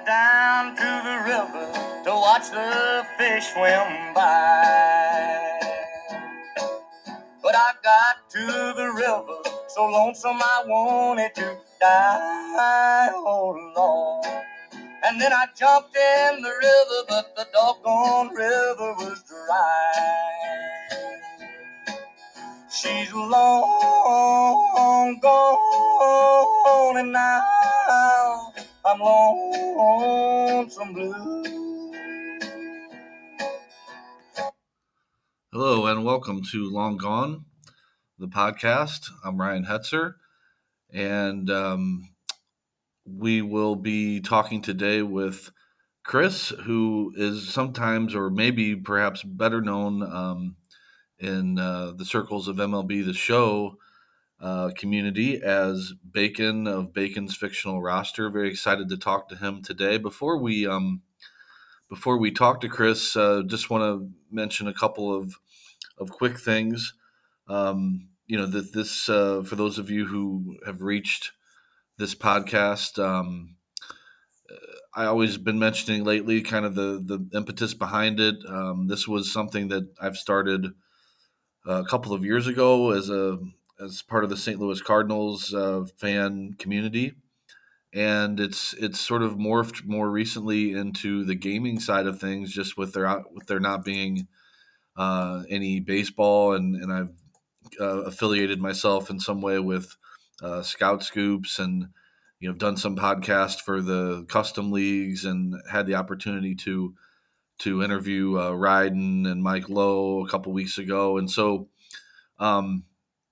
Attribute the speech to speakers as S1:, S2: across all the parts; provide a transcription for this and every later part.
S1: went down to the river to watch the fish swim by. But I got to the river so lonesome I wanted to die, oh Lord. And then I jumped in the river, but the doggone river was dry. She's long gone, and now I'm lonesome blue.
S2: Hello and welcome to Long Gone, the podcast. I'm Ryan Hetzer, and we will be talking today with Chris, who is sometimes, or maybe perhaps better known in the circles of MLB The Show community as Bacon of Bacon's Fictional Roster. Very excited to talk to him today. Before we talk to Chris, just want to mention a couple of quick things. That this for those of you who have reached this podcast, I always been mentioning lately kind of the impetus behind it. This was something that I've started a couple of years ago as part of the St. Louis Cardinals fan community, and it's sort of morphed more recently into the gaming side of things, just with there not being any baseball, and I've affiliated myself in some way with Scout Scoops, and done some podcast for the custom leagues, and had the opportunity to interview Ryden and Mike Lowe a couple weeks ago, and so um,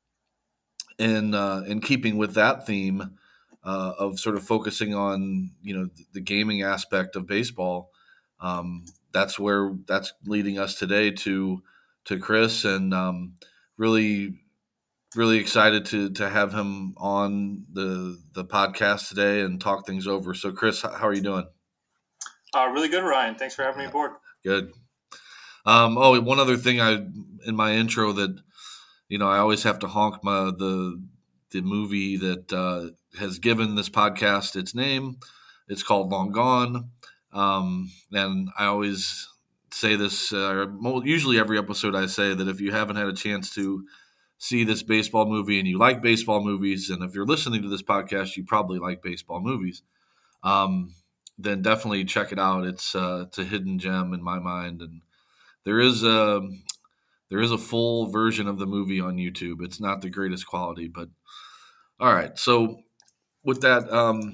S2: in keeping with that theme of sort of focusing on the gaming aspect of baseball, that's leading us today to Chris, and really really excited to have him on the podcast today and talk things over. So Chris, how are you doing?
S3: Really good, Ryan. Thanks for having me aboard.
S2: Good. One other thing in my intro that I always have to honk the movie that has given this podcast its name. It's called Long Gone, and I always say this. Usually, every episode, I say that if you haven't had a chance to see this baseball movie and you like baseball movies, and if you're listening to this podcast, you probably like baseball movies. Then definitely check it out. It's a hidden gem in my mind, and there is a full version of the movie on YouTube. It's not the greatest quality, but all right. So with that,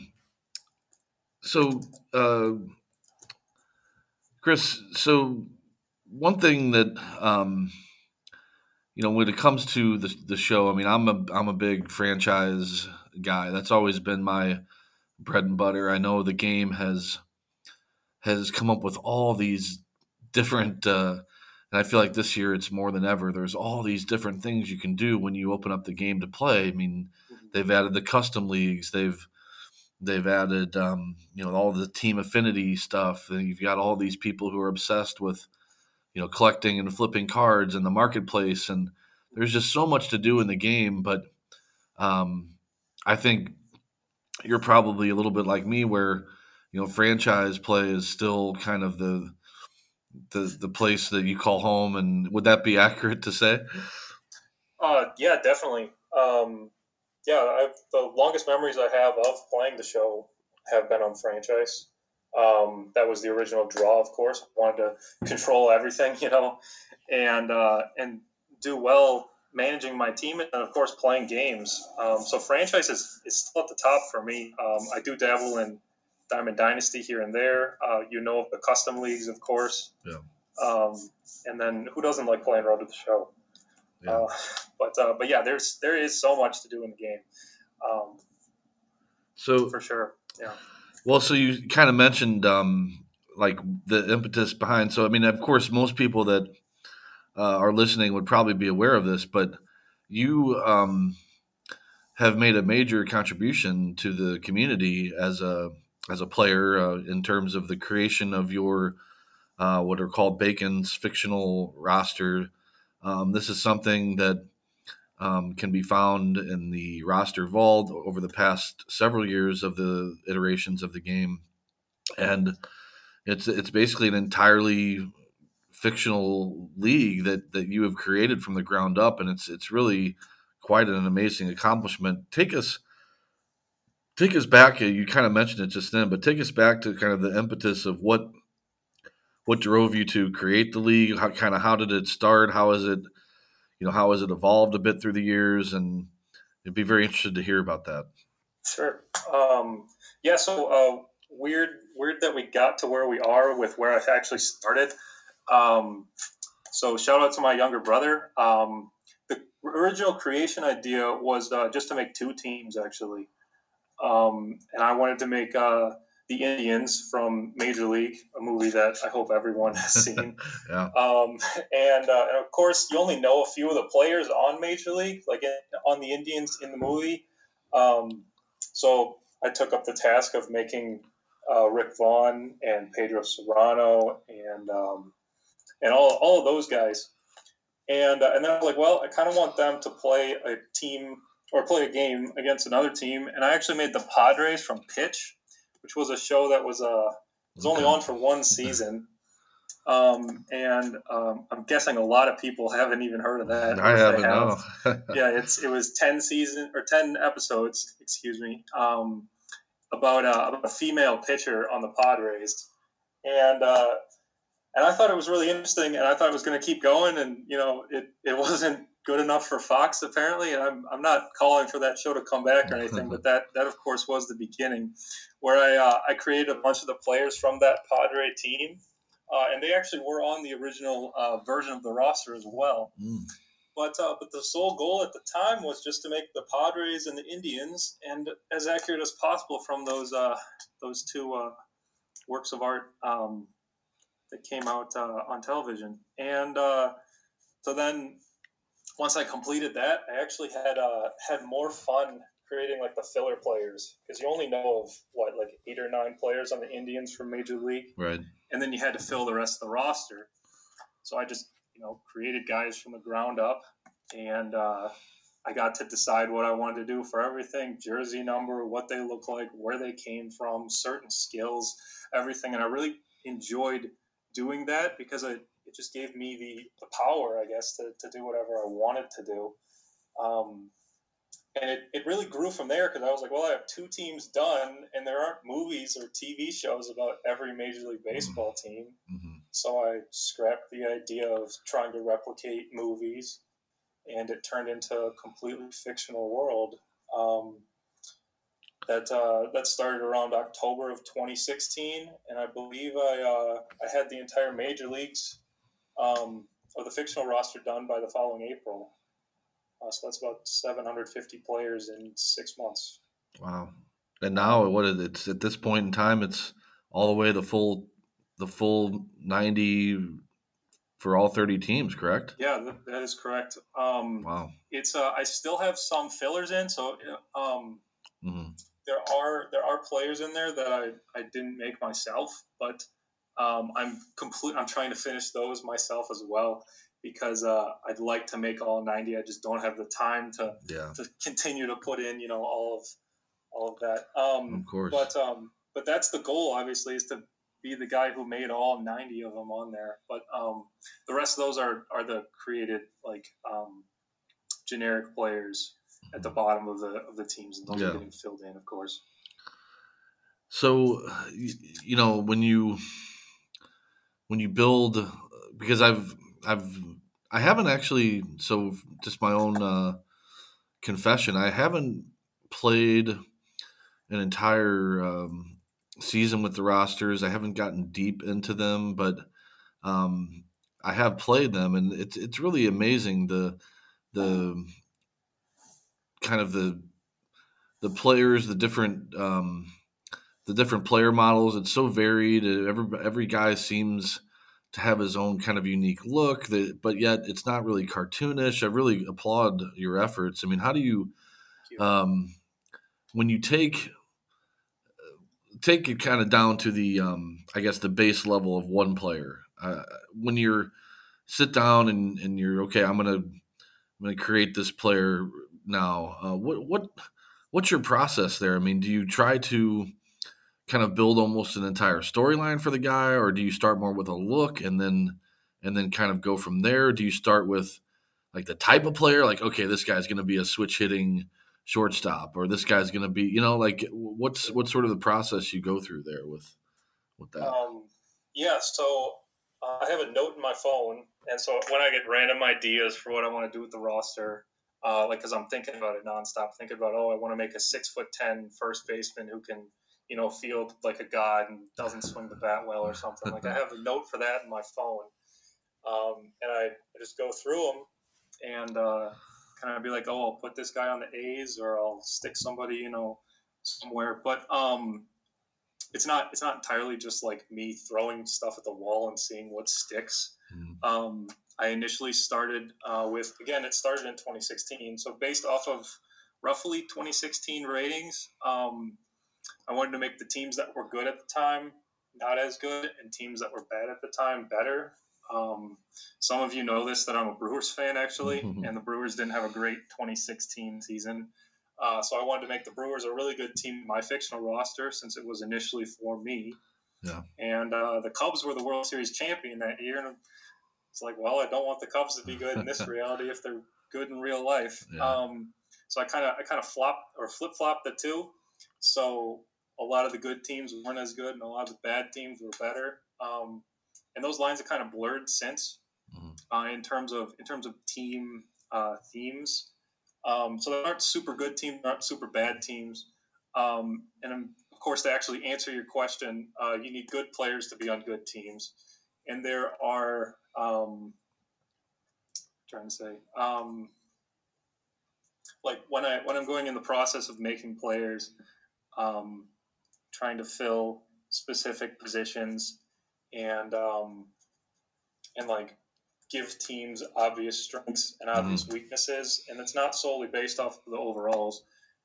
S2: Chris, so one thing that when it comes to the show, I mean, I'm a big franchise guy. That's always been my bread and butter. I know the game has come up with all these different, and I feel like this year it's more than ever. There's all these different things you can do when you open up the game to play. I mean, they've added the custom leagues. They've added all the team affinity stuff. And you've got all these people who are obsessed with collecting and flipping cards in the marketplace, and there's just so much to do in the game. But I think you're probably a little bit like me, where franchise play is still kind of the place that you call home. And would that be accurate to say?
S3: Yeah, definitely. The longest memories I have of playing the show have been on franchise. That was the original draw, of course. I wanted to control everything, and do well managing my team, and of course playing games. So franchise is still at the top for me. I do dabble in Diamond Dynasty here and there. Of the custom leagues, of course.
S2: Yeah.
S3: And then who doesn't like playing Road to the Show? Yeah. But yeah, there is so much to do in the game.
S2: So
S3: for sure, yeah.
S2: Well, so you kind of mentioned like the impetus behind. So I mean, of course, most people that are listening would probably be aware of this, but you have made a major contribution to the community as a player in terms of the creation of your what are called Bacon's Fictional Roster. This is something that can be found in the roster vault over the past several years of the iterations of the game. and it's basically an entirely fictional league that you have created from the ground up, and it's really quite an amazing accomplishment. Take us back. You kind of mentioned it just then, but take us back to kind of the impetus of what drove you to create the league. How did it start? How is it how has it evolved a bit through the years? And I'd be very interested to hear about that.
S3: Sure. Yeah. So weird that we got to where we are with where I actually started. So shout out to my younger brother. The original creation idea was just to make 2 teams actually, and I wanted to make the Indians from Major League, a movie that I hope everyone has seen.
S2: Yeah.
S3: And of course, you only know a few of the players on Major League, like on the Indians in the movie. So I took up the task of making Rick Vaughn and Pedro Serrano and all of those guys. And then I was like, well, I kind of want them to play a team or play a game against another team. And I actually made the Padres from Pitch, which was a show that was only on for 1 season. I'm guessing a lot of people haven't even heard of that.
S2: I haven't. No.
S3: Yeah, it was 10 episodes, excuse me, about a female pitcher on the Padres, and I thought it was really interesting, and I thought it was going to keep going, and it wasn't good enough for Fox apparently, and I'm not calling for that show to come back or anything, but that of course was the beginning, where I created a bunch of the players from that Padre team. And they actually were on the original version of the roster as well.
S2: Mm.
S3: But the sole goal at the time was just to make the Padres and the Indians and as accurate as possible from those 2 works of art that came out on television. And so then once I completed that, I actually had more fun creating like the filler players, because you only know of like 8 or 9 players on the Indians from Major League,
S2: right?
S3: And then you had to fill the rest of the roster. So I just created guys from the ground up, and I got to decide what I wanted to do for everything: jersey number, what they look like, where they came from, certain skills, everything. And I really enjoyed doing that because it just gave me the power, I guess, to do whatever I wanted to do. And it really grew from there, because I was like, well, I have 2 teams done, and there aren't movies or TV shows about every Major League Baseball team.
S2: Mm-hmm.
S3: So I scrapped the idea of trying to replicate movies, and it turned into a completely fictional world. That started around October of 2016, and I believe I had the entire major leagues of the fictional roster done by the following April. So that's about 750 players in 6 months.
S2: Wow! And now, what is it? At this point in time, it's all the way the full 90 for all 30 teams, correct?
S3: Yeah, that is correct.
S2: Wow!
S3: It's I still have some fillers in, so
S2: Mm-hmm.
S3: there are players in there that I didn't make myself, but I'm trying to finish those myself as well, because I'd like to make all 90. I just don't have the time to continue to put in all of that.
S2: Of course.
S3: But that's the goal, obviously, is to be the guy who made all 90 of them on there. But the rest of those are the created generic players at the bottom of the teams, and those are getting filled in, of course.
S2: So, when you build, because I haven't actually, so just my own confession, I haven't played an entire season with the rosters. I haven't gotten deep into them, but I have played them, and it's really amazing the kind of the players, the different player models. It's so varied. Every guy seems to have his own kind of unique look, but yet it's not really cartoonish. I really applaud your efforts. I mean, how do you, when you take it kind of down to the, I guess, the base level of one player, when you're sit down and you're okay, I'm gonna create this player now. What's your process there? I mean, do you try to kind of build almost an entire storyline for the guy, or do you start more with a look and then kind of go from there? Do you start with like the type of player, like, okay, this guy's going to be a switch hitting shortstop, or this guy's going to be, like what's sort of the process you go through there with that?
S3: Yeah, so I have a note in my phone, and so when I get random ideas for what I want to do with the roster, like because I'm thinking about it nonstop, thinking about I want to make a 6'10" first baseman who can field like a god and doesn't swing the bat well or something. Like I have a note for that in my phone, and I just go through them and kind of be like, I'll put this guy on the A's or I'll stick somebody somewhere, but it's not entirely just like me throwing stuff at the wall and seeing what sticks. I initially started it started in 2016. So based off of roughly 2016 ratings, I wanted to make the teams that were good at the time not as good and teams that were bad at the time better. Some of you know this, that I'm a Brewers fan actually, and the Brewers didn't have a great 2016 season. So I wanted to make the Brewers a really good team in my fictional roster since it was initially for me.
S2: Yeah.
S3: And the Cubs were the World Series champion that year. And it's like, well, I don't want the Cubs to be good in this reality if they're good in real life.
S2: Yeah.
S3: So I kind of flip-flopped the two. So a lot of the good teams weren't as good and a lot of the bad teams were better. And those lines have kind of blurred since in terms of team themes. So there aren't super good teams, there aren't super bad teams. And of course, to actually answer your question, you need good players to be on good teams. And there are, like when I'm going in the process of making players, trying to fill specific positions and like give teams obvious strengths and obvious weaknesses, and it's not solely based off of the overalls.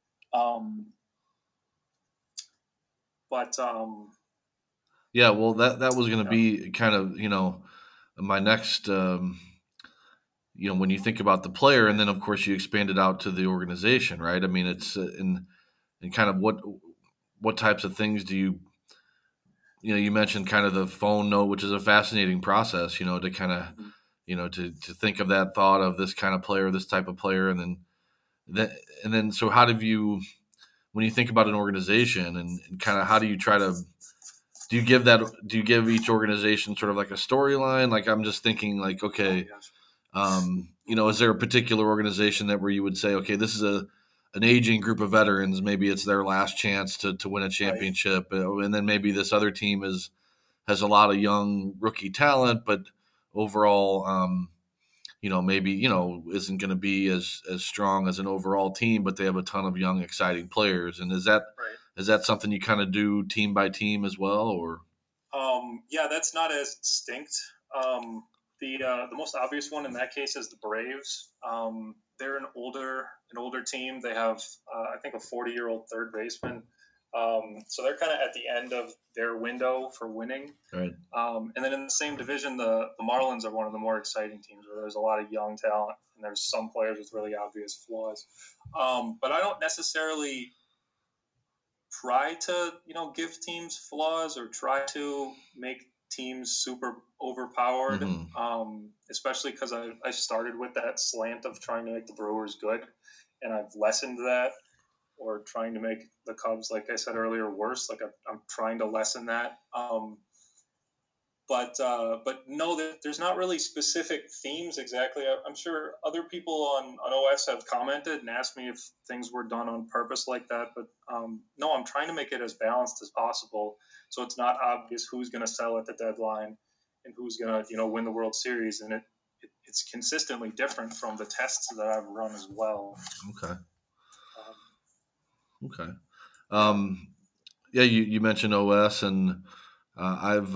S2: Yeah, well, that was going to be kind of my next. When you think about the player, and then of course you expand it out to the organization, right? I mean, it's in kind of what types of things do you you mentioned kind of the phone note, which is a fascinating process, to kind of to think of that thought of this kind of player, this type of player, and then so how do you, when you think about an organization and kind of how do you try to, do you give each organization sort of like a storyline? Like I'm just thinking like, okay, is there a particular organization that where you would say, okay, this is an aging group of veterans, maybe it's their last chance to win a championship, right. And then maybe this other team has a lot of young rookie talent, but overall, maybe isn't going to be as strong as an overall team, but they have a ton of young, exciting players. And is that something you kind of do team by team as well, or?
S3: Yeah, that's not as distinct. The most obvious one in that case is the Braves. They're an older team. They have I think a 40-year-old third baseman. So they're kind of at the end of their window for winning.
S2: Right.
S3: And then in the same division, the Marlins are one of the more exciting teams where there's a lot of young talent and there's some players with really obvious flaws. But I don't necessarily try to, give teams flaws or try to make teams super overpowered, especially because I started with that slant of trying to make the Brewers good, and I've lessened that, or trying to make the Cubs, like I said earlier, worse. Like I'm trying to lessen that. But no, there's not really specific themes exactly. I'm sure other people on OS have commented and asked me if things were done on purpose like that. But no, I'm trying to make it as balanced as possible, so it's not obvious who's going to sell at the deadline and who's going to win the World Series, and it's consistently different from the tests that I've run as well.
S2: Okay. Yeah, you mentioned OS, and I've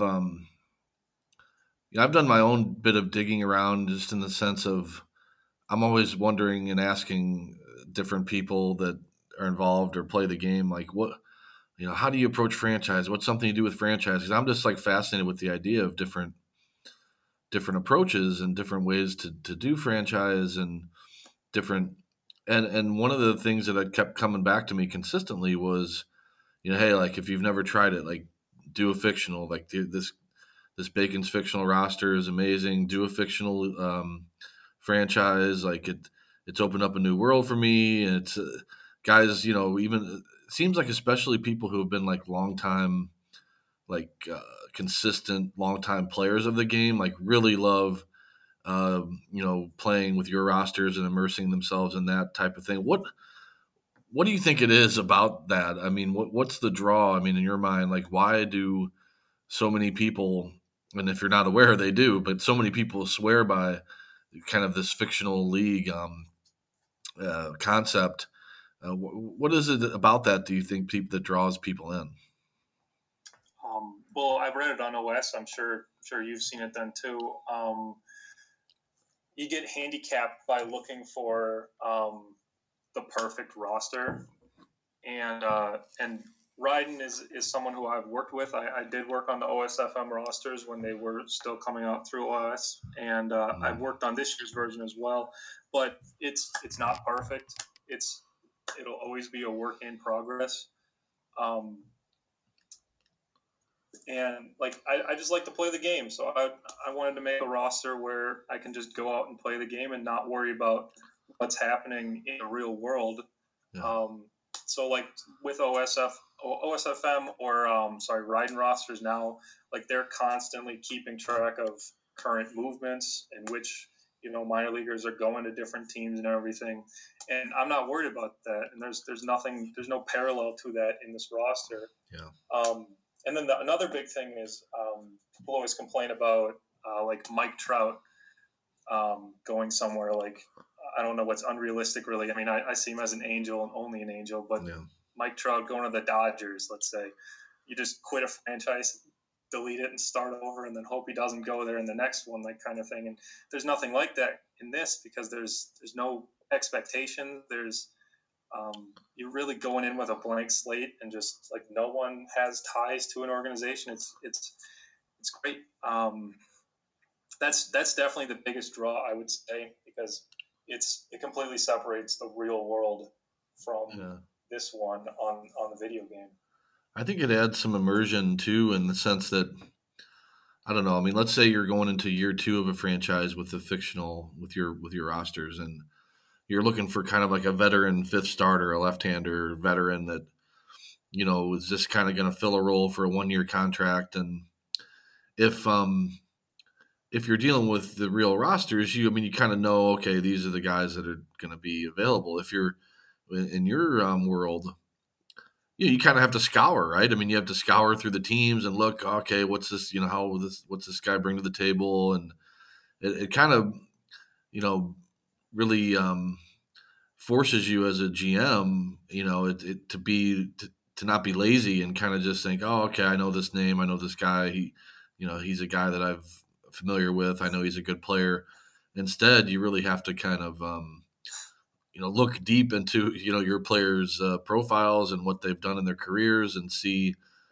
S2: done my own bit of digging around, just in the sense of I'm always wondering and asking different people that are involved or play the game, like how do you approach franchise? What's something you do with franchise? Because I'm just like fascinated with the idea of different approaches and different ways to do franchise and different. And one of the things that I kept coming back to me consistently was, hey, like if you've never tried it, like do a fictional, like this Bacon's fictional roster is amazing. Do a fictional franchise, like it's opened up a new world for me. And it's guys, even it seems like especially people who have been like long time, like consistent long time players of the game, like really love playing with your rosters and immersing themselves in that type of thing. What do you think it is about that? I mean, what's the draw? I mean, in your mind, like why do so many people, and if you're not aware, they do, but so many people swear by kind of this fictional league concept. What is it about that? Do you think that draws people in?
S3: Well, I've read it on OS. I'm sure you've seen it then too. You get handicapped by looking for the perfect roster, and Ryden is someone who I've worked with. I did work on the OSFM rosters when they were still coming out through OS, and I've worked on this year's version as well. But it's not perfect. It'll always be a work in progress. And like I just like to play the game, so I wanted to make a roster where I can just go out and play the game and not worry about what's happening in the real world.
S2: Yeah.
S3: So like with OSFM or Ryden rosters now, like they're constantly keeping track of current movements and which minor leaguers are going to different teams and everything, and I'm not worried about that. And there's no parallel to that in this roster.
S2: Yeah.
S3: And then another big thing is people always complain about like Mike Trout going somewhere like I don't know what's unrealistic really. I mean, I see him as an angel and only an angel, but
S2: Yeah.
S3: Mike Trout going to the Dodgers, let's say, you just quit a franchise, delete it, and start over, and then hope he doesn't go there in the next one, like kind of thing. And there's nothing like that in this because there's no expectation. There's you're really going in with a blank slate and just like no one has ties to an organization. It's great. That's definitely the biggest draw, I would say, because it completely separates the real world from this one on the video game.
S2: I think it adds some immersion too, in the sense that I don't know. I mean, let's say you're going into year 2 of a franchise with the fictional with your rosters, and you're looking for kind of like a veteran fifth starter, a left-hander veteran that is just kind of going to fill a role for a 1-year contract. And if you're dealing with the real rosters, you kind of know, okay, these are the guys that are going to be available. If you're in your world, you kind of have to scour, right? I mean, you have to scour through the teams and look, okay, what's this, what's this guy bring to the table? And it kind of, really forces you as a GM, to not be lazy and kind of just think, oh, okay, I know this name, I know this guy. He's a guy that I'm familiar with. I know he's a good player. Instead, you really have to kind of, look deep into your players' profiles and what they've done in their careers and see,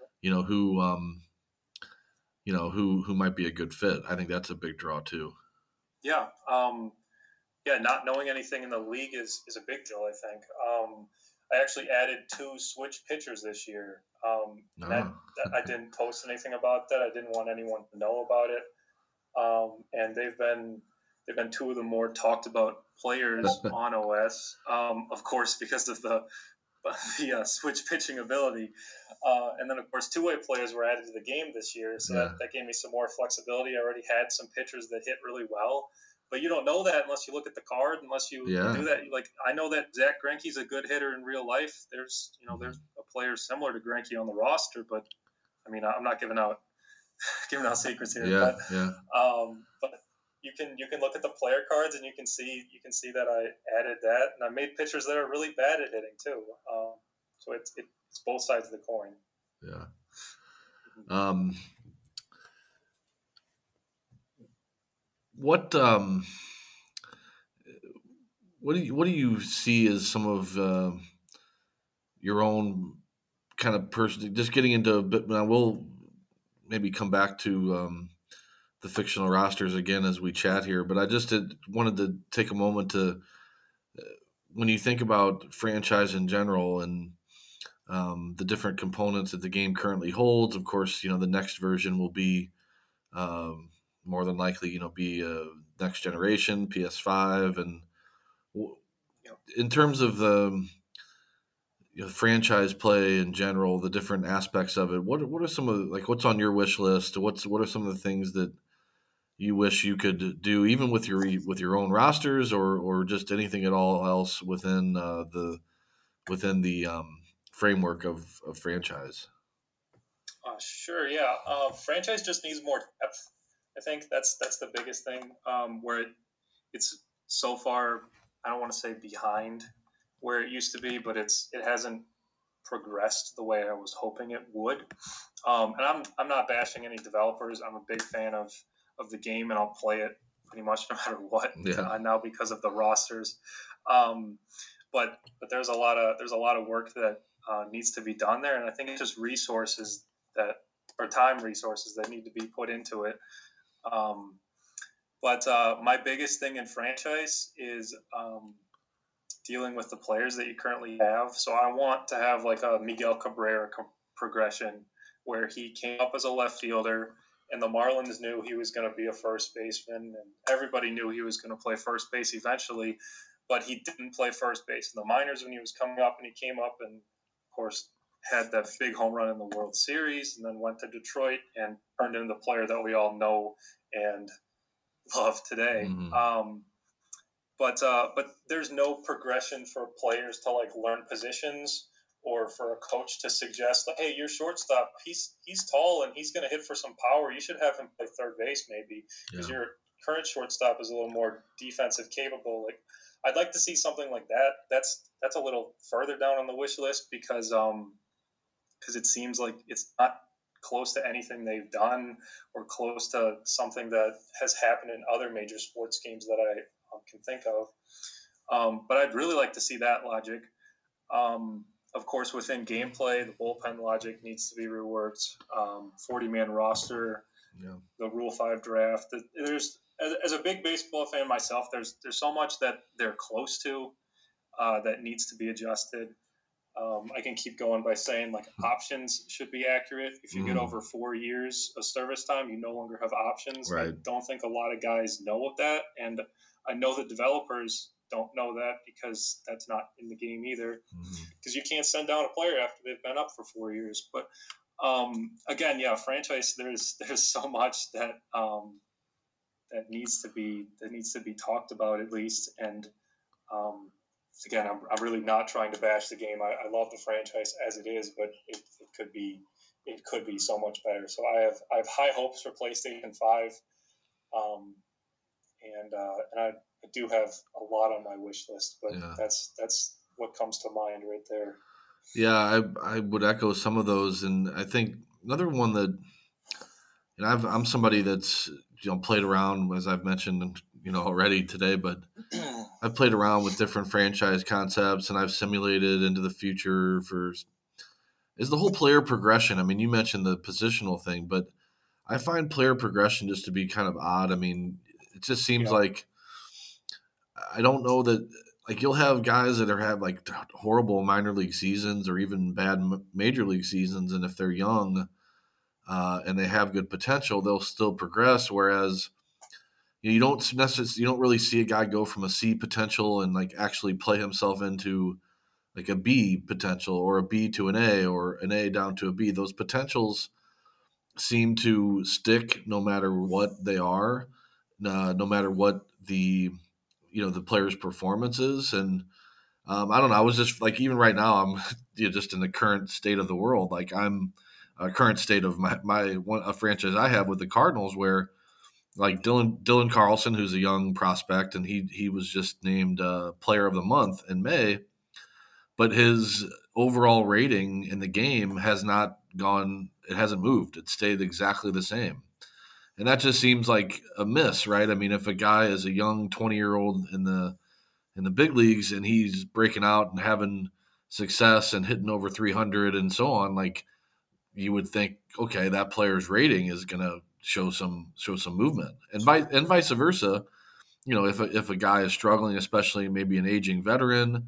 S2: who might be a good fit. I think that's a big draw too.
S3: Yeah. Not knowing anything in the league is a big deal, I think. I actually added 2 switch pitchers this year. That I didn't post anything about that. I didn't want anyone to know about it. And they've been 2 of the more talked about players on OS. Of course, because of the switch pitching ability. And then, of course, 2-way players were added to the game this year. So that gave me some more flexibility. I already had some pitchers that hit really well. But you don't know that unless you look at the card, unless you do that. Like, I know that Zach Greinke's a good hitter in real life. There's a player similar to Greinke on the roster, but I mean, I'm not giving out secrets here. But you can look at the player cards and you can see that I added that, and I made pitchers that are really bad at hitting too. So it's both sides of the coin.
S2: Yeah. What do you see as some of your own kind of person? Just getting into a bit. Now we'll maybe come back to the fictional rosters again as we chat here. But I just wanted to take a moment to when you think about franchise in general, and the different components that the game currently holds. Of course, the next version will be more than likely, be next generation PS5, and in terms of the franchise play in general, the different aspects of it. What are some of what's on your wish list? What are some of the things that you wish you could do, even with your own rosters, or just anything at all else within the framework of franchise?
S3: Sure, yeah. Franchise just needs more depth. I think that's the biggest thing. Where it's so far, I don't want to say behind where it used to be, but it hasn't progressed the way I was hoping it would. And I'm not bashing any developers. I'm a big fan of the game, and I'll play it pretty much no matter what.
S2: Yeah.
S3: Now because of the rosters, but there's a lot of work that needs to be done there, and I think it's just time resources that need to be put into it. But my biggest thing in franchise is dealing with the players that you currently have. So I want to have like a Miguel Cabrera progression where he came up as a left fielder, and the Marlins knew he was going to be a first baseman, and everybody knew he was going to play first base eventually, but he didn't play first base in the minors when he was coming up, and he came up and, of course, had that big home run in the World Series, and then went to Detroit and turned into the player that we all know and love today.
S2: Mm-hmm.
S3: But there's no progression for players to like learn positions, or for a coach to suggest like, hey, your shortstop, he's tall and he's going to hit for some power. You should have him play third base maybe, because your current shortstop is a little more defensive capable. Like, I'd like to see something like that. That's a little further down on the wish list, because it seems like it's not close to anything they've done, or close to something that has happened in other major sports games that I can think of. But I'd really like to see that logic. Of course, within gameplay, the bullpen logic needs to be reworked. 40-man roster, the Rule 5 draft. There's, as a big baseball fan myself, there's so much that they're close to that needs to be adjusted. I can keep going by saying like options should be accurate. If you get over 4 years of service time, you no longer have options.
S2: Right.
S3: I don't think a lot of guys know of that, and I know the developers don't know that, because that's not in the game either. Because you can't send down a player after they've been up for 4 years. But again, yeah, franchise. There's so much that that needs to be talked about at least. And again, I'm really not trying to bash the game. I love the franchise as it is, but it could be so much better. So I have high hopes for PlayStation 5, and I do have a lot on my wish list, but that's what comes to mind right there.
S2: Yeah, I would echo some of those, and I think another one that, and I'm somebody that's played around, as I've mentioned already today, but I've played around with different franchise concepts, and I've simulated into the future is the whole player progression. I mean, you mentioned the positional thing, but I find player progression just to be kind of odd. I mean, it just seems like, I don't know that, like, you'll have guys that have like horrible minor league seasons or even bad major league seasons, and if they're young and they have good potential, they'll still progress. Whereas you don't really see a guy go from a C potential and like actually play himself into like a B potential, or a B to an A, or an A down to a B. Those potentials seem to stick no matter what they are, no matter what the the player's performance is. And I don't know. I was just like, even right now, I'm just in the current state of the world. Like, I'm a current state of a franchise I have with the Cardinals, where like Dylan Carlson, who's a young prospect, and he was just named Player of the Month in May, but his overall rating in the game has not gone. It hasn't moved. It stayed exactly the same. And that just seems like a miss, right? I mean, if a guy is a young 20-year-old in the big leagues and he's breaking out and having success and hitting over 300 and so on, like, you would think, okay, that player's rating is going to show some movement, and vice versa. If a guy is struggling, especially maybe an aging veteran,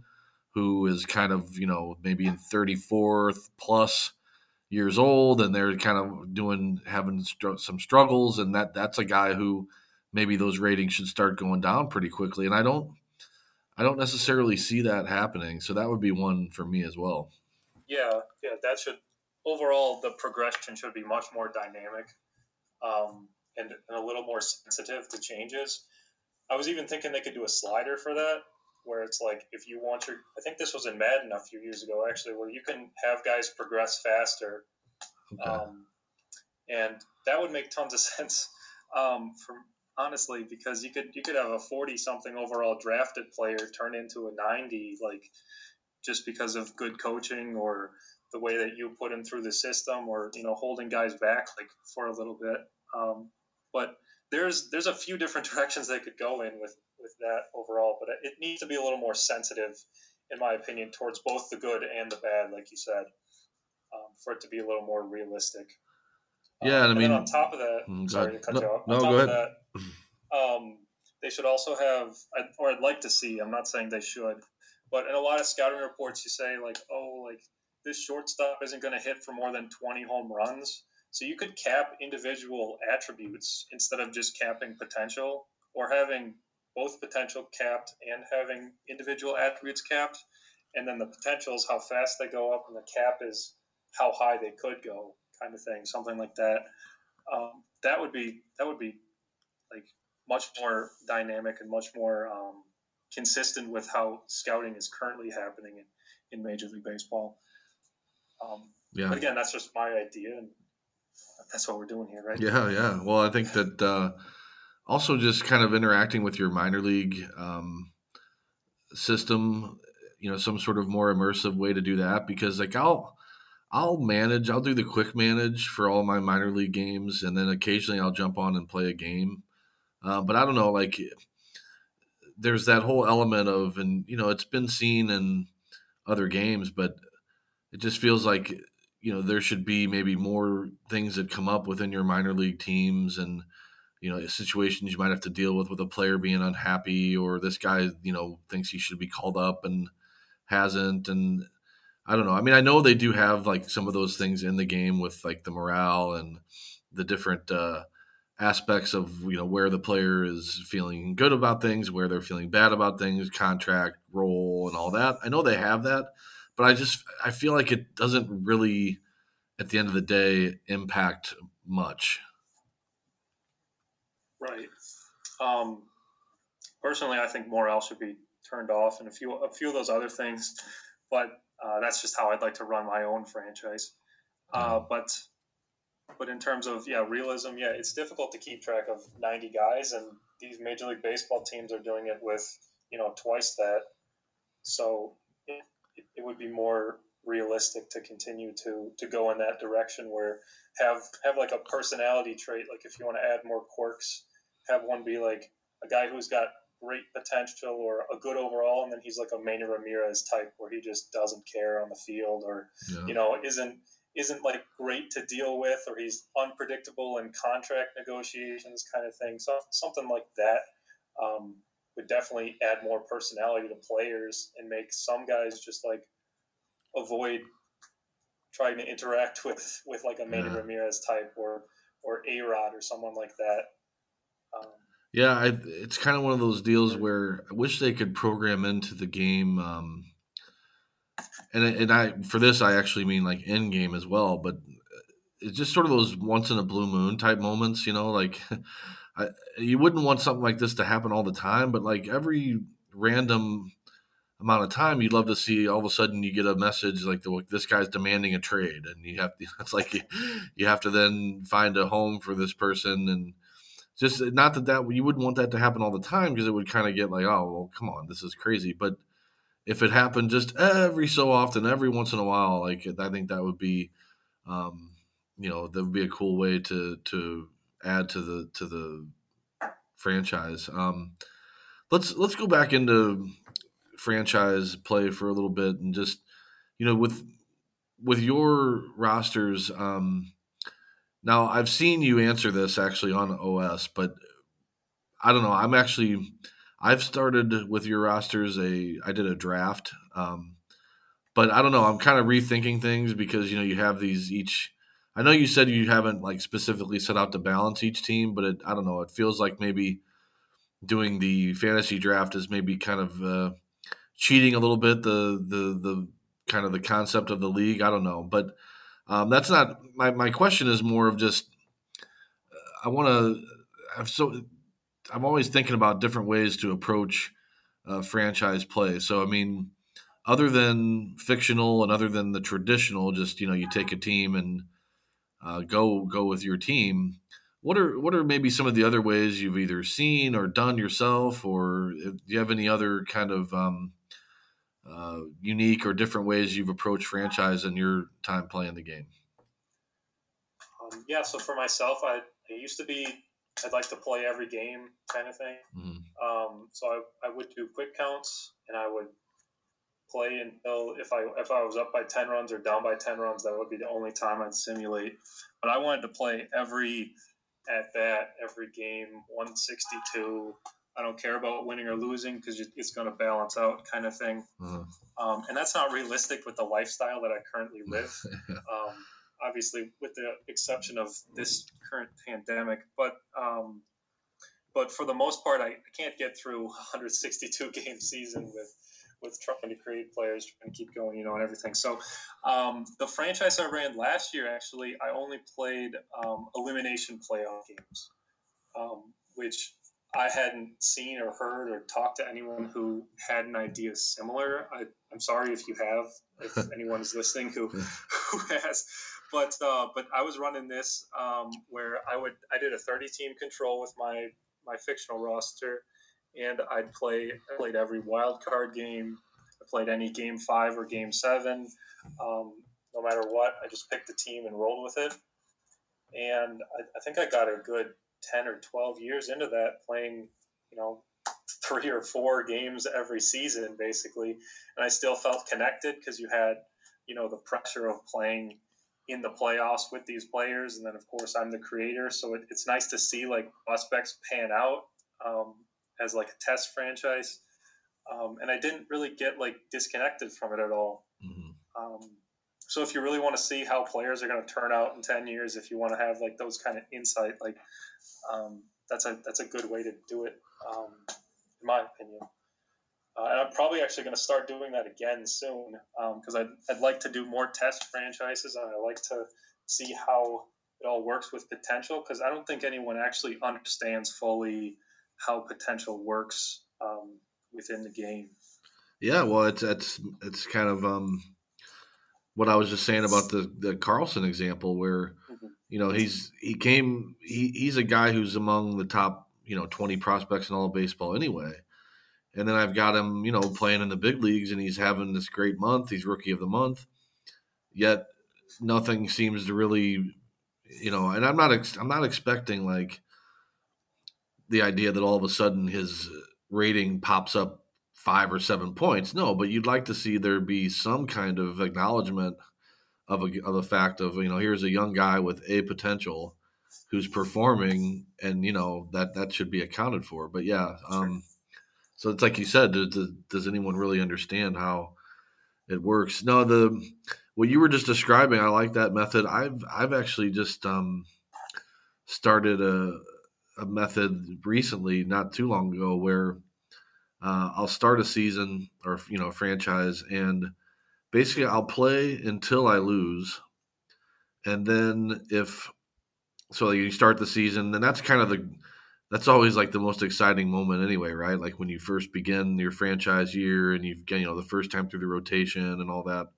S2: who is kind of, maybe in 34th plus years old, and they're kind of having some struggles, and that's a guy who maybe those ratings should start going down pretty quickly. And I don't necessarily see that happening, so that would be one for me as well.
S3: Yeah, that should overall the progression should be much more dynamic, and a little more sensitive to changes. I was even thinking they could do a slider for that, where it's like if you want I think this was in Madden a few years ago actually, where you can have guys progress faster,
S2: Okay.
S3: and that would make tons of sense. Honestly, because you could have a 40 something overall drafted player turn into a 90, like just because of good coaching or the way that you put him through the system, or holding guys back like for a little bit. But there's a few different directions they could go in with that overall, but it needs to be a little more sensitive, in my opinion, towards both the good and the bad, like you said, for it to be a little more realistic.
S2: Yeah, and I
S3: And then
S2: mean,
S3: on top of that,
S2: go ahead.
S3: sorry to cut you off. On
S2: No, go
S3: top of
S2: ahead.
S3: that, they should also have, or I'd like to see. I'm not saying they should, but in a lot of scouting reports, you say like, oh, like this shortstop isn't going to hit for more than 20 home runs. So you could cap individual attributes instead of just capping potential, or having both potential capped and having individual attributes capped. And then the potential is how fast they go up, and the cap is how high they could go, kind of thing, something like that. That would be like much more dynamic and much more consistent with how scouting is currently happening in Major League Baseball.
S2: Yeah.
S3: But again, that's just my idea, and that's what we're doing here, right?
S2: Yeah. Well, I think that also just kind of interacting with your minor league system, some sort of more immersive way to do that, because like I'll do the quick manage for all my minor league games, and then occasionally I'll jump on and play a game. But I don't know, like there's that whole element of, and it's been seen in other games, but it just feels like there should be maybe more things that come up within your minor league teams, and situations you might have to deal with a player being unhappy, or this guy thinks he should be called up and hasn't. And I don't know, I mean, I know they do have like some of those things in the game with like the morale and the different aspects of where the player is feeling good about things, where they're feeling bad about things, contract, role, and all that. I know they have that, but I feel like it doesn't really, at the end of the day, impact much.
S3: Right. Personally, I think morale should be turned off, and a few of those other things, but that's just how I'd like to run my own franchise. But in terms of realism, it's difficult to keep track of 90 guys, and these Major League Baseball teams are doing it with twice that. So it would be more realistic to continue to go in that direction, where have like a personality trait. Like if you want to add more quirks, have one be like a guy who's got great potential or a good overall, and then he's like a Manny Ramirez type, where he just doesn't care on the field, or isn't like great to deal with, or he's unpredictable in contract negotiations, kind of thing. So something like that would definitely add more personality to players, and make some guys just like avoid trying to interact with like a Manny Ramirez type, or A-Rod or someone like that.
S2: It's kind of one of those deals where I wish they could program into the game, and I for this I actually mean like in game as well, but it's just sort of those once in a blue moon type moments, like you wouldn't want something like this to happen all the time, but like every random amount of time, you'd love to see all of a sudden you get a message like this guy's demanding a trade, and you have to, it's like you have to then find a home for this person. And just not that you wouldn't want that to happen all the time, because it would kind of get like, oh well, come on, this is crazy. But if it happened just every so often, every once in a while, like I think that would be that would be a cool way to add to the franchise. Let's go back into franchise play for a little bit, and just with your rosters. Now I've seen you answer this actually on OS, but I don't know. I've started with your rosters. I did a draft, but I don't know. I'm kind of rethinking things because you have these each. I know you said you haven't like specifically set out to balance each team, but I don't know. It feels like maybe doing the fantasy draft is maybe kind of cheating a little bit the kind of the concept of the league. I don't know, but that's not my question. Is more of just I want to. I'm always thinking about different ways to approach franchise play. So I mean, other than fictional and other than the traditional, just you take a team and go with your team. What are maybe some of the other ways you've either seen or done yourself, or do you have any other kind of unique or different ways you've approached franchise in your time playing the game?
S3: Yeah, so for myself, I used to be, I'd like to play every game kind of thing.
S2: Mm-hmm.
S3: So I would do quick counts, and I would play until if I was up by 10 runs or down by 10 runs, that would be the only time I'd simulate. But I wanted to play every at bat, every game, 162. I don't care about winning or losing because it's going to balance out kind of thing.
S2: Uh-huh.
S3: And that's not realistic with the lifestyle that I currently live. Obviously, with the exception of this current pandemic, but for the most part, I can't get through 162 game season with trying to create players, trying to keep going, and everything. So the franchise I ran last year, actually, I only played elimination playoff games, which I hadn't seen or heard or talked to anyone who had an idea similar. I'm sorry if you have, if anyone is listening who has, but I was running this where I did a 30 team control with my fictional roster, and I played every wild card game. I played any game 5 or game 7. No matter what, I just picked a team and rolled with it. And I think I got a good 10 or 12 years into that, playing, 3 or 4 games every season, basically. And I still felt connected because you had, the pressure of playing in the playoffs with these players. And then, of course, I'm the creator. So it's nice to see, like, prospects pan out as, like, a test franchise. And I didn't really get, like, disconnected from it at all.
S2: Mm-hmm.
S3: So if you really want to see how players are going to turn out in 10 years, if you want to have like those kind of insight, like that's a good way to do it, in my opinion. And I'm probably actually going to start doing that again soon because I'd like to do more test franchises, and I like to see how it all works with potential, because I don't think anyone actually understands fully how potential works within the game.
S2: Yeah, well, it's kind of what I was just saying about the Carlson example, where he's a guy who's among the top 20 prospects in all of baseball anyway, and then I've got him playing in the big leagues, and he's having this great month. He's rookie of the month, yet nothing seems to really and I'm not expecting like the idea that all of a sudden his rating pops up 5 or 7 points. No, but you'd like to see there be some kind of acknowledgement of the fact of here's a young guy with a potential who's performing, and that should be accounted for. But yeah, so it's like you said, does anyone really understand how it works? No, what you were just describing, I like that method. I've actually just started a method recently, not too long ago, where I'll start a season or a franchise, and basically I'll play until I lose, and then you start the season, and that's always like the most exciting moment anyway, right? Like when you first begin your franchise year and you've got the first time through the rotation and all that.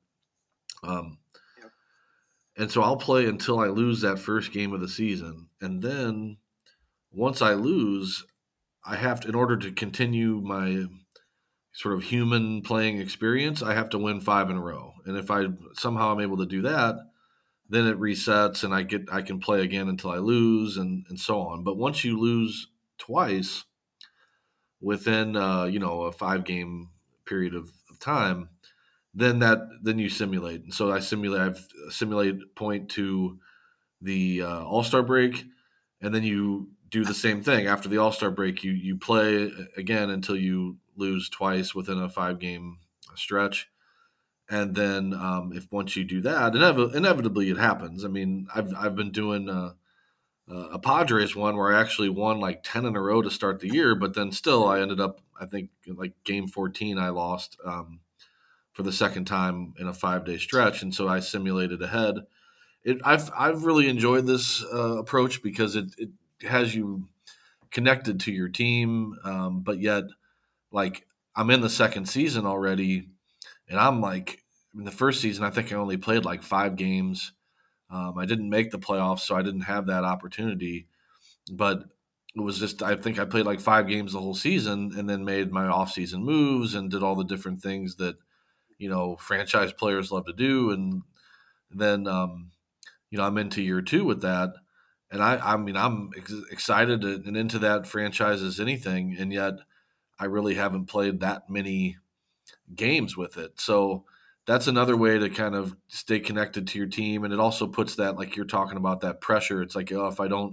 S2: And so I'll play until I lose that first game of the season, and then once I lose, I have to, in order to continue my sort of human playing experience, I have to win 5 in a row. And if I somehow I'm able to do that, then it resets and I can play again until I lose, and so on. But once you lose twice within a 5-game period of time, then you simulate. And so I've simulated point to the All-Star break, and then you do the same thing after the All-Star break. You play again until you lose twice within a 5-game stretch, and then if once you do that, inevitably it happens. I mean, I've been doing a Padres one where I actually won like 10 in a row to start the year, but then still I ended up, I think, like game 14 I lost for the second time in a 5-day stretch, and so I simulated ahead. I've really enjoyed this approach because it has you connected to your team, but yet like I'm in the second season already, and I'm like in the first season I think I only played like 5 games. I didn't make the playoffs, so I didn't have that opportunity. But it was just I think I played like 5 games the whole season, and then made my off-season moves and did all the different things that franchise players love to do, and then I'm into year 2 with that, and I mean I'm excited and into that franchise as anything, and yet I really haven't played that many games with it. So that's another way to kind of stay connected to your team, and it also puts that, like you're talking about, that pressure. It's like,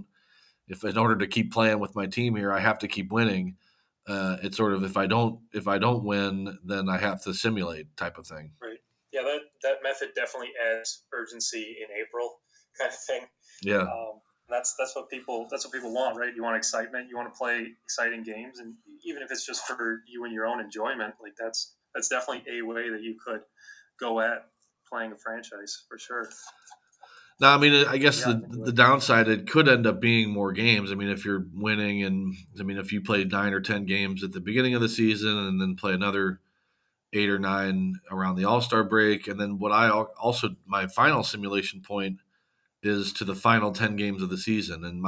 S2: if in order to keep playing with my team here, I have to keep winning. It's sort of, if I don't win, then I have to simulate type of thing.
S3: Right. Yeah, that method definitely adds urgency in April, kind of thing.
S2: Yeah.
S3: That's what people want, right? You want excitement. You want to play exciting games, and even if it's just for you and your own enjoyment, like that's definitely a way that you could go at playing a franchise for sure.
S2: Now, I mean, I guess
S3: Yeah,
S2: the downside, it could end up being more games. I mean, if you're winning, and I mean, if you play 9 or 10 games at the beginning of the season, and then play another 8 or 9 around the All-Star break, and then what I also, my final simulation point is to the final 10 games of the season, and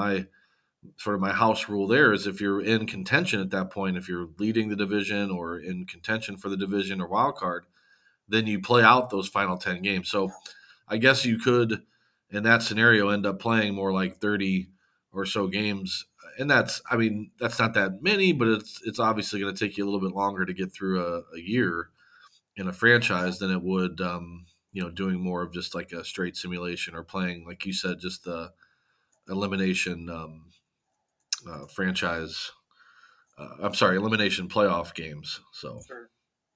S2: my house rule there is, if you're in contention at that point, if you're leading the division or in contention for the division or wild card, then you play out those final 10 games. So I guess you could, in that scenario, end up playing more like 30 or so games. And that's not that many, but it's obviously going to take you a little bit longer to get through a year in a franchise than it would, doing more of just like a straight simulation, or playing, like you said, just the elimination franchise. Elimination playoff games. So
S3: sure.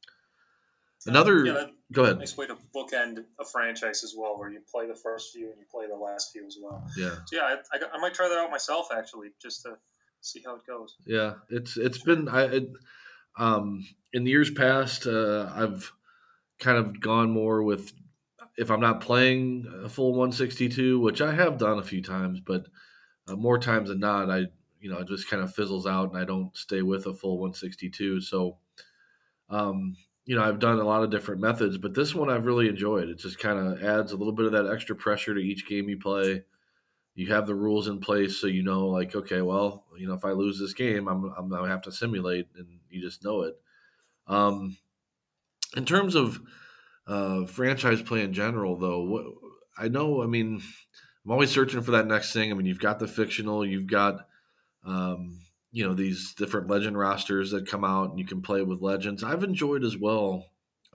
S2: another, go ahead.
S3: Nice way to bookend a franchise as well, where you play the first few and you play the last few as well.
S2: Yeah.
S3: So yeah, I might try that out myself, actually, just to see how it goes.
S2: Yeah, it's been in years past, I've kind of gone more with, if I'm not playing a full 162, which I have done a few times, but more times than not, it just kind of fizzles out and I don't stay with a full 162. So, I've done a lot of different methods, but this one I've really enjoyed. It just kind of adds a little bit of that extra pressure to each game you play. You have the rules in place, so like, okay, well, if I lose this game, I'm gonna have to simulate, and you just know it. In terms of franchise play in general, though, I mean, I'm always searching for that next thing. I mean, you've got the fictional, you've got these different legend rosters that come out, and you can play with legends. I've enjoyed as well.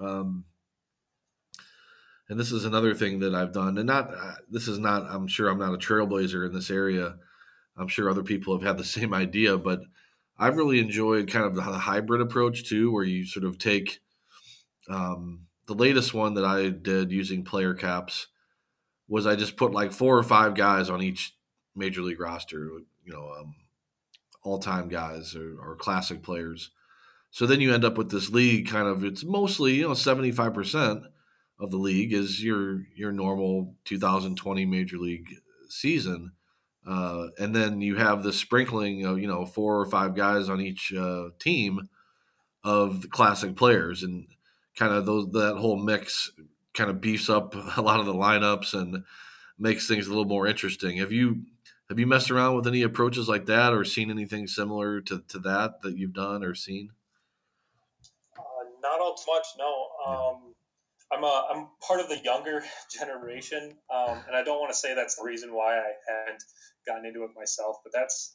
S2: And this is another thing that I've done, and I'm sure I'm not a trailblazer in this area. I'm sure other people have had the same idea, but I've really enjoyed kind of the hybrid approach too, where you sort of take the latest one that I did using player caps was I just put like 4 or 5 guys on each major league roster, all-time guys or classic players. So then you end up with this league kind of, it's mostly, 75% of the league is your normal 2020 major league season. And then you have the sprinkling of 4 or 5 guys on each team of the classic players, and kind of that whole mix kind of beefs up a lot of the lineups and makes things a little more interesting. Have you messed around with any approaches like that, or seen anything similar to that you've done or seen?
S3: Not all too much, no. I'm part of the younger generation, and I don't want to say that's the reason why I hadn't gotten into it myself, but that's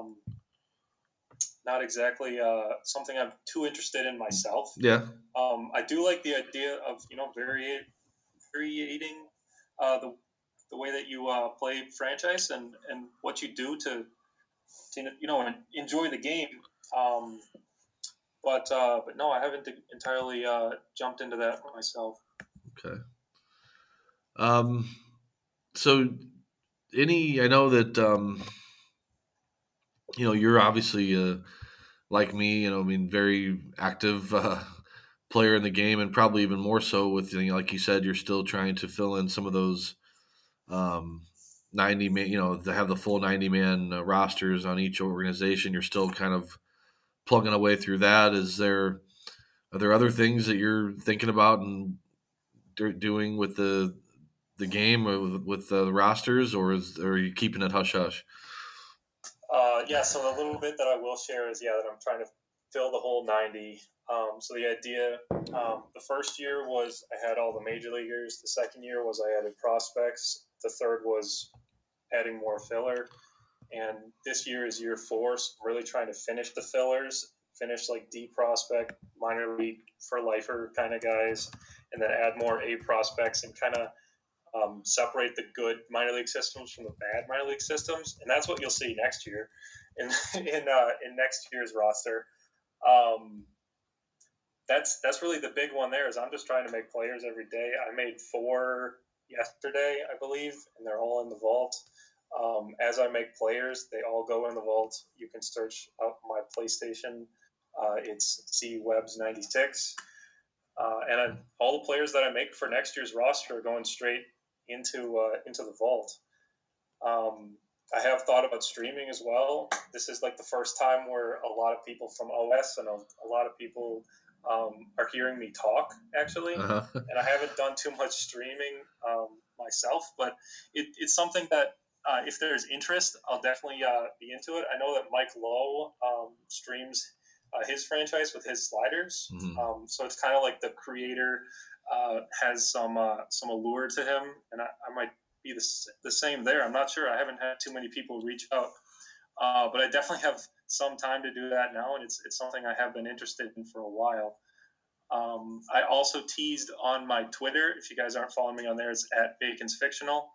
S3: not exactly something I'm too interested in myself.
S2: Yeah.
S3: I do like the idea of variating the way that you play franchise and what you do to enjoy the game. But no, I haven't entirely jumped into that myself.
S2: Okay. So I know that you're obviously like me, I mean, very active player in the game, and probably even more so with, like you said, you're still trying to fill in some of those um, 90 man, to have the full 90 man rosters on each organization. You're still kind of plugging away through that. Are there other things that you're thinking about and doing with the game or with the rosters, or are you keeping it hush hush?
S3: Yeah, so the little bit that I will share is that I'm trying to fill the whole 90. So the idea, the first year was I had all the major leaguers. The second year was I added prospects. The third was adding more filler. And this year is year 4, so I'm really trying to finish the fillers, finish like D prospect, minor league for lifer kind of guys, and then add more A prospects and kind of separate the good minor league systems from the bad minor league systems, and that's what you'll see next year in next year's roster. That's really the big one there. Is I'm just trying to make players every day. I made 4 yesterday, I believe, and they're all in the vault. As I make players, they all go in the vault. You can search up my PlayStation. It's CWebs96. And all the players that I make for next year's roster are going straight into the vault. I have thought about streaming as well. This is like the first time where a lot of people from OS and a lot of people are hearing me talk, actually.
S2: Uh-huh.
S3: And I haven't done too much streaming myself, but it's something that if there's interest, I'll definitely be into it. I know that Mike Lowe streams his franchise with his sliders.
S2: Mm-hmm.
S3: So it's kind of like the creator has some allure to him, and I might be the same there. I'm not sure. I haven't had too many people reach out, but I definitely have some time to do that now, and it's something I have been interested in for a while. I also teased on my Twitter. If you guys aren't following me on there, it's at Bacon's Fictional.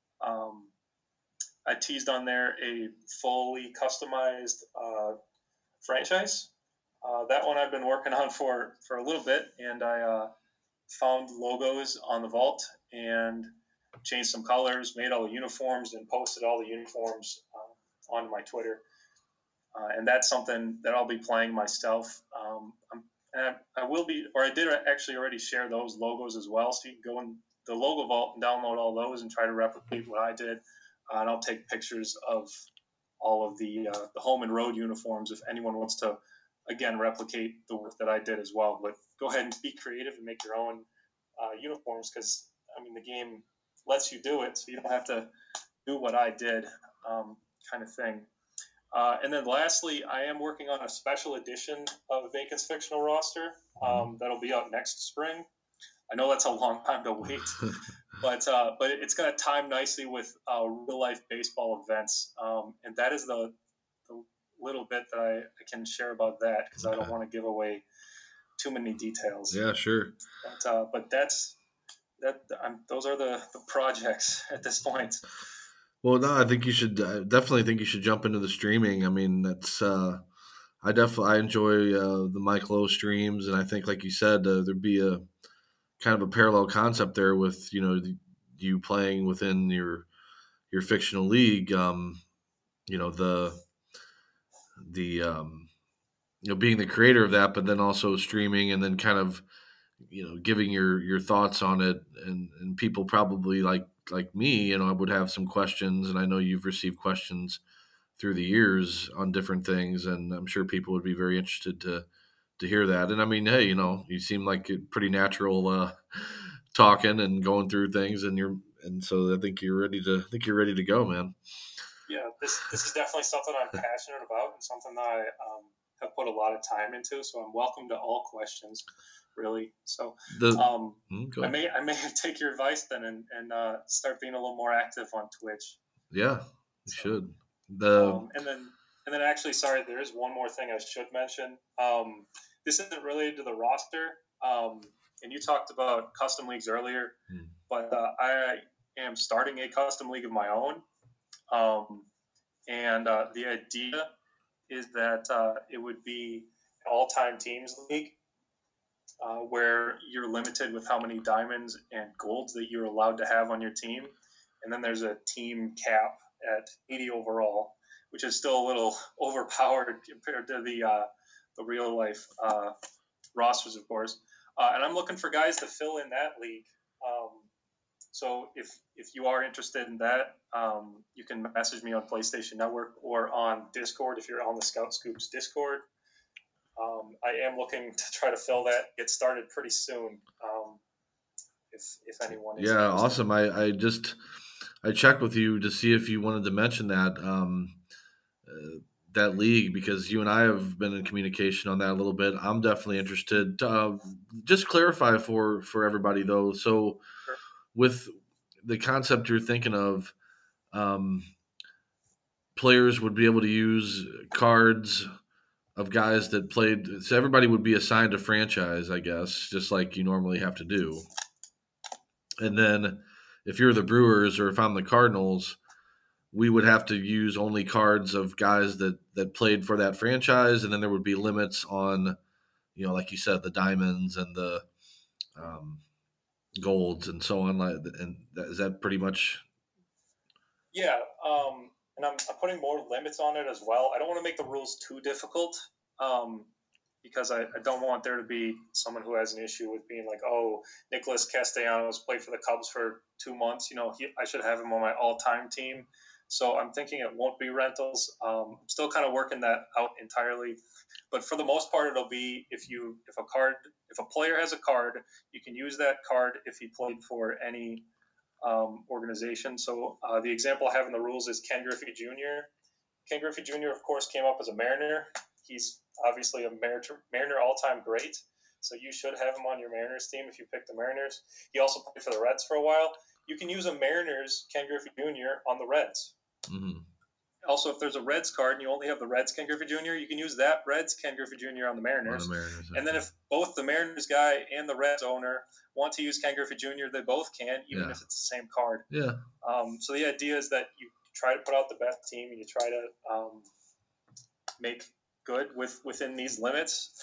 S3: I teased on there a fully customized franchise. That one I've been working on for a little bit, and I found logos on the vault and changed some colors, made all the uniforms, and posted all the uniforms on my Twitter. And that's something that I'll be playing myself. And I will be, or I did actually already share those logos as well. So you can go in the logo vault and download all those and try to replicate what I did. And I'll take pictures of all of the home and road uniforms if anyone wants to, again, replicate the work that I did as well. But go ahead and be creative and make your own uniforms, because I mean the game lets you do it, so you don't have to do what I did, kind of thing. And then lastly, I am working on a special edition of Bacon's Fictional roster that'll be out next spring. I know that's a long time to wait, but it's going to time nicely with real life baseball events, and that is the little bit that I can share about that, because I don't want to give away too many details.
S2: Yeah, sure.
S3: But that's that. Those are the projects at this point.
S2: Well, no, I think you should definitely think you should jump into the streaming. I mean, that's I enjoy the Mike Lowe streams, and I think, like you said, there'd be a kind of a parallel concept there with you playing within your fictional league. Being the creator of that, but then also streaming, and then kind of giving your thoughts on it, and people probably like me, I would have some questions, and I know you've received questions through the years on different things, and I'm sure people would be very interested to hear that. And I mean, hey, you seem like a pretty natural talking and going through things, and so I think you're ready to go, man.
S3: Yeah, this is definitely something I'm passionate about, and something that I have put a lot of time into. So I'm welcome to all questions, really. So I may take your advice then and start being a little more active on Twitch.
S2: Yeah, you should.
S3: And then actually, sorry, there is one more thing I should mention. This isn't related to the roster, and you talked about custom leagues earlier, but I am starting a custom league of my own. And the idea is that it would be an all-time teams league where you're limited with how many diamonds and golds that you're allowed to have on your team. And then there's a team cap at 80 overall, which is still a little overpowered compared to the real life rosters, of course. And I'm looking for guys to fill in that league. So if you are interested in that, you can message me on PlayStation Network or on Discord if you're on the Scout Scoops Discord. I am looking to try to fill that, get started pretty soon. If anyone is
S2: Yeah,
S3: interested.
S2: awesome. I checked with you to see if you wanted to mention that that league, because you and I have been in communication on that a little bit. I'm definitely interested. Just clarify for everybody though. So
S3: Sure.
S2: with the concept you're thinking of, players would be able to use cards of guys that played. So everybody would be assigned a franchise, I guess, just like you normally have to do. And then if you're the Brewers or if I'm the Cardinals, we would have to use only cards of guys that played for that franchise, and then there would be limits on, like you said, the diamonds and the golds and so on. And is that pretty much?
S3: Yeah, and I'm putting more limits on it as well. I don't want to make the rules too difficult because I don't want there to be someone who has an issue with being like, oh, Nicholas Castellanos played for the Cubs for 2 months. I should have him on my all-time team. So I'm thinking it won't be rentals. I'm still kind of working that out entirely. But for the most part, it'll be if a player has a card, you can use that card if he played for any organization. So the example I have in the rules is Ken Griffey Jr. Ken Griffey Jr., of course, came up as a Mariner. He's obviously a Mariner all-time great, so you should have him on your Mariners team if you pick the Mariners. He also played for the Reds for a while. You can use a Mariners Ken Griffey Jr. on the Reds.
S2: Mm-hmm.
S3: Also, if there's a Reds card and you only have the Reds Ken Griffey Jr., you can use that Reds Ken Griffey Jr. on the Mariners. And then if both the Mariners guy and the Reds owner want to use Ken Griffey Jr., they both can, even if it's the same card.
S2: Yeah.
S3: So the idea is that you try to put out the best team and you try to make good within these limits.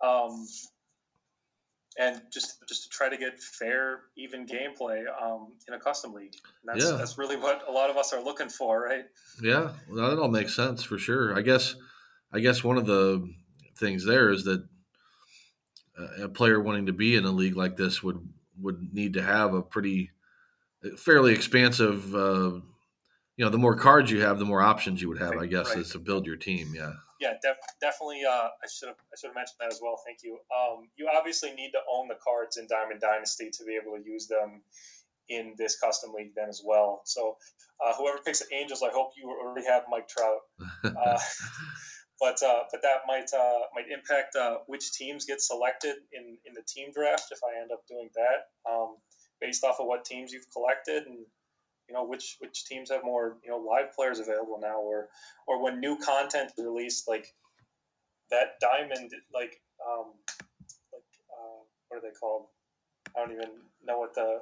S3: And just to try to get fair, even gameplay in a custom league. And that's really what a lot of us are looking for, right?
S2: Yeah, well, that all makes sense for sure. I guess one of the things there is that a player wanting to be in a league like this would need to have a fairly expansive. The more cards you have, the more options you would have. I guess
S3: right.
S2: Is to build your team. Yeah.
S3: Yeah, definitely. I should have mentioned that as well. Thank you. You obviously need to own the cards in Diamond Dynasty to be able to use them in this custom league then as well. So whoever picks the Angels, I hope you already have Mike Trout. But that might impact which teams get selected in the team draft if I end up doing that, based off of what teams you've collected and which teams have more live players available now, or when new content is released, like that diamond, like what are they called? I don't even know what the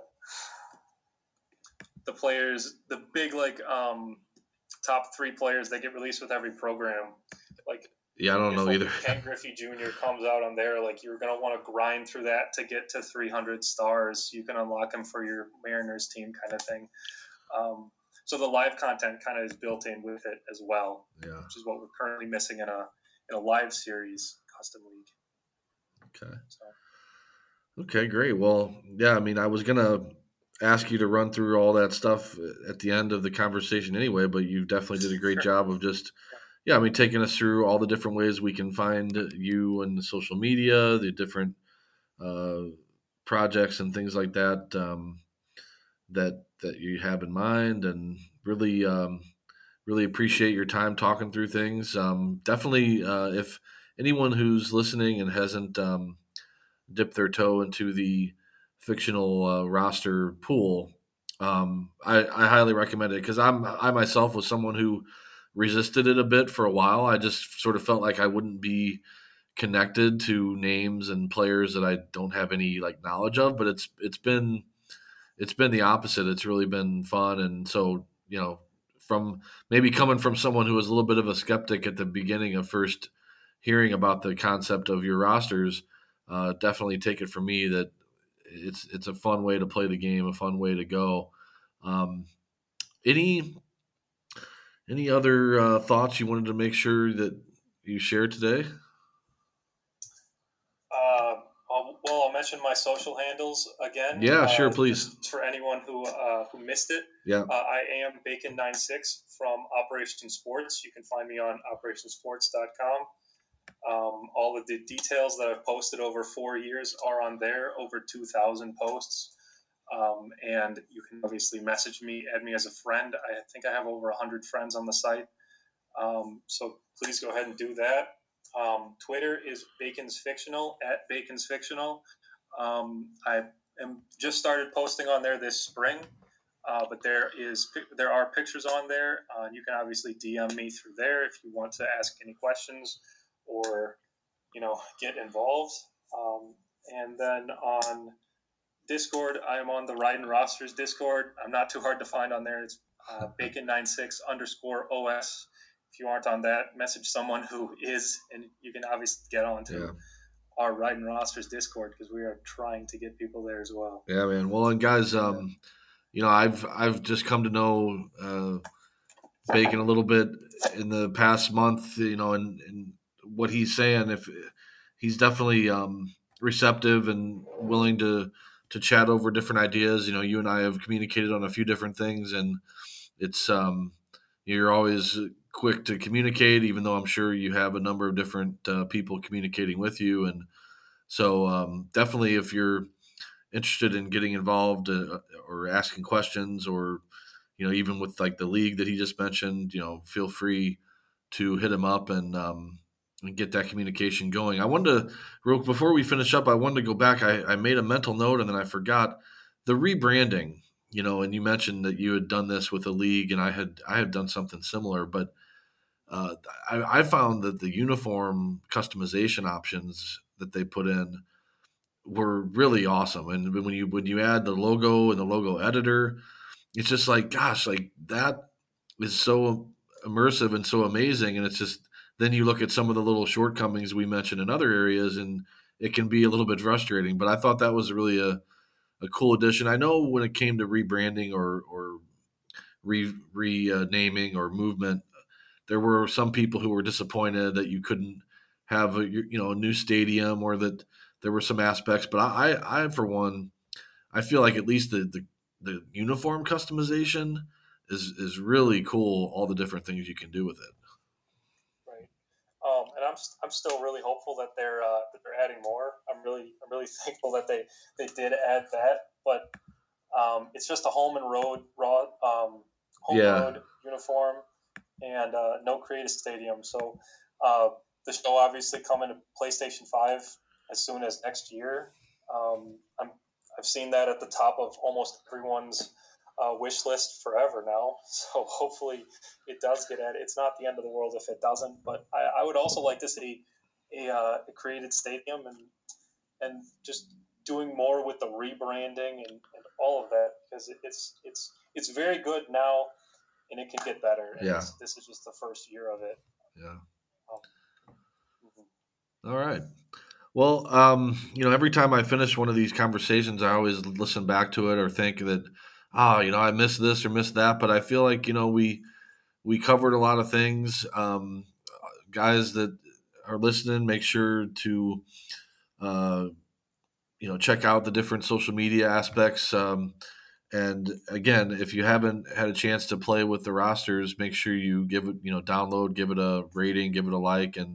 S3: players, the big top 3 players that get released with every program, like.
S2: Yeah, I don't know either.
S3: Ken Griffey Jr. comes out on there, like you're going to want to grind through that to get to 300 stars. You can unlock him for your Mariners team kind of thing. So the live content kind of is built in with it as well, which is what we're currently missing in a live series custom league.
S2: Okay. Okay, great. Well, yeah, I mean, I was going to ask you to run through all that stuff at the end of the conversation anyway, but you definitely did a great job of just taking us through all the different ways we can find you on the social media, the different projects and things like that that you have in mind, and really appreciate your time talking through things. Definitely, if anyone who's listening and hasn't dipped their toe into the fictional roster pool, I highly recommend it, because I myself was someone who resisted it a bit for a while. I just sort of felt like I wouldn't be connected to names and players that I don't have any knowledge of, but it's been the opposite. It's really been fun. And so, from maybe coming from someone who was a little bit of a skeptic at the beginning of first hearing about the concept of your rosters, definitely take it from me that it's a fun way to play the game, a fun way to go. Um, any other thoughts you wanted to make sure that you shared today?
S3: I'll mention my social handles again.
S2: Yeah, sure, please.
S3: Just for anyone who missed it.
S2: Yeah.
S3: I am Bacon96 from Operation Sports. You can find me on operationsports.com. All of the details that I've posted over 4 years are on there, over 2,000 posts. And you can obviously message me, add me as a friend. I think I have over 100 friends on the site. So please go ahead and do that. Twitter is Bacon's Fictional, at Bacon's Fictional. I am just started posting on there this spring, but there are pictures on there. You can obviously DM me through there if you want to ask any questions or get involved. And then on Discord, I am on the Riding Rosters Discord. I'm not too hard to find on there. It's Bacon96_OS. If you aren't on that, message someone who is, and you can obviously get on to our Riding Rosters Discord because we are trying to get people there as well.
S2: Yeah, man. Well, and guys, I've just come to know Bacon a little bit in the past month, and what he's saying. If he's definitely receptive and willing to chat over different ideas. You and I have communicated on a few different things, and it's you're always quick to communicate, even though I'm sure you have a number of different people communicating with you. And so definitely if you're interested in getting involved or asking questions or, even with like the league that he just mentioned, feel free to hit him up and get that communication going. I wanted to, before we finish up, I wanted to go back. I made a mental note and then I forgot the rebranding, and you mentioned that you had done this with a league and I had done something similar, but I found that the uniform customization options that they put in were really awesome. And when you add the logo and the logo editor, it's just like, gosh, like that is so immersive and so amazing. And it's just, then you look at some of the little shortcomings we mentioned in other areas and it can be a little bit frustrating, but I thought that was really a cool addition. I know when it came to rebranding or renaming or movement, there were some people who were disappointed that you couldn't have a new stadium or that there were some aspects. But I for one, I feel like at least the uniform customization is really cool. All the different things you can do with it.
S3: Right. And I'm still really hopeful that they're adding more. I'm really thankful that they did add that. But it's just a home and road road uniform and no creative stadium. So the show obviously coming to PlayStation 5 as soon as next year. I've seen that at the top of almost everyone's wish list forever now. So hopefully it does get added. It's not the end of the world if it doesn't, but I would also like to see a created stadium and just doing more with the rebranding and all of that because it's very good now and it can get better. And this is just the first year of it.
S2: Yeah. All right. Well, every time I finish one of these conversations, I always listen back to it or think that, I missed this or missed that. But I feel like, we covered a lot of things. Guys that are listening, make sure to, check out the different social media aspects. And again, if you haven't had a chance to play with the rosters, make sure you give it, download, give it a rating, give it a like, and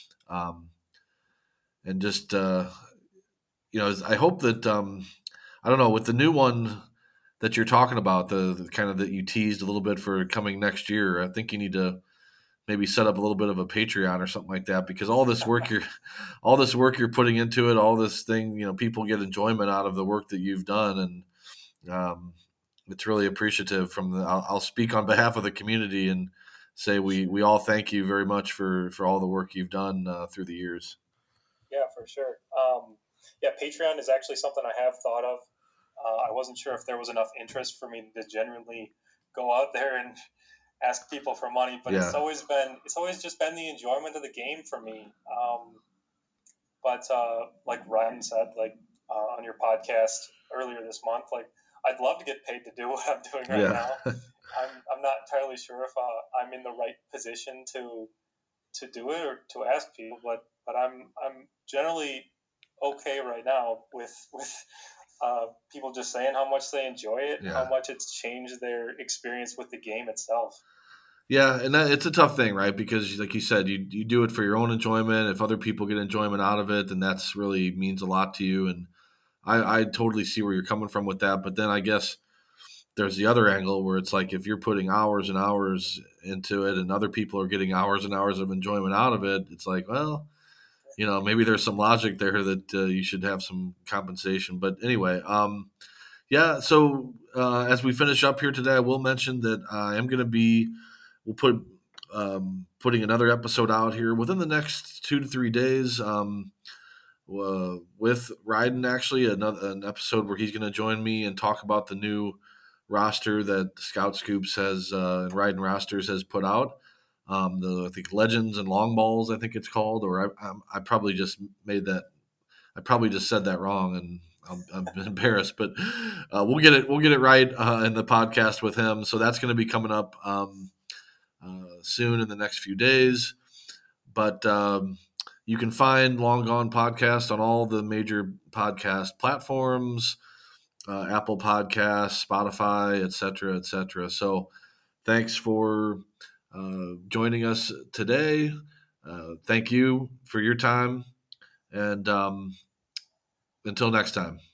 S2: just, I hope that, I don't know, with the new one that you're talking about, the kind of that you teased a little bit for coming next year, I think you need to maybe set up a little bit of a Patreon or something like that, because all this work you're putting into it, all this thing, people get enjoyment out of the work that you've done. And it's really appreciative I'll speak on behalf of the community and say we all thank you very much for all the work you've done through the years.
S3: Yeah, for sure. Patreon is actually something I have thought of. I wasn't sure if there was enough interest for me to genuinely go out there and ask people for money, but
S2: Yeah.
S3: it's always just been the enjoyment of the game for me. But like Ryan said, like on your podcast earlier this month, like I'd love to get paid to do what I'm doing right
S2: Yeah.
S3: now. I'm not entirely sure if I'm in the right position to do it or to ask people, but I'm generally okay right now with people just saying how much they enjoy it,
S2: Yeah.
S3: how much it's changed their experience with the game itself.
S2: Yeah, and it's a tough thing, right? Because, like you said, you do it for your own enjoyment. If other people get enjoyment out of it, then that's really means a lot to you. And I totally see where you're coming from with that. But then I guess there's the other angle where it's like if you're putting hours and hours into it, and other people are getting hours and hours of enjoyment out of it, it's like, well, maybe there's some logic there that you should have some compensation. But anyway, yeah. So as we finish up here today, I will mention that I am going to be. We'll put putting another episode out here within the next 2 to 3 days with Ryden. Actually, an episode where he's going to join me and talk about the new roster that Scout Scoops has and Ryden Rosters has put out. I think Legends and Long Balls, I think it's called, or I probably just made that. I probably just said that wrong, and I'm embarrassed. But we'll get it right in the podcast with him. So that's going to be coming up soon in the next few days. But you can find Long Gone Podcast on all the major podcast platforms, Apple Podcasts, Spotify, etc., etc. So thanks for joining us today. Thank you for your time. And until next time.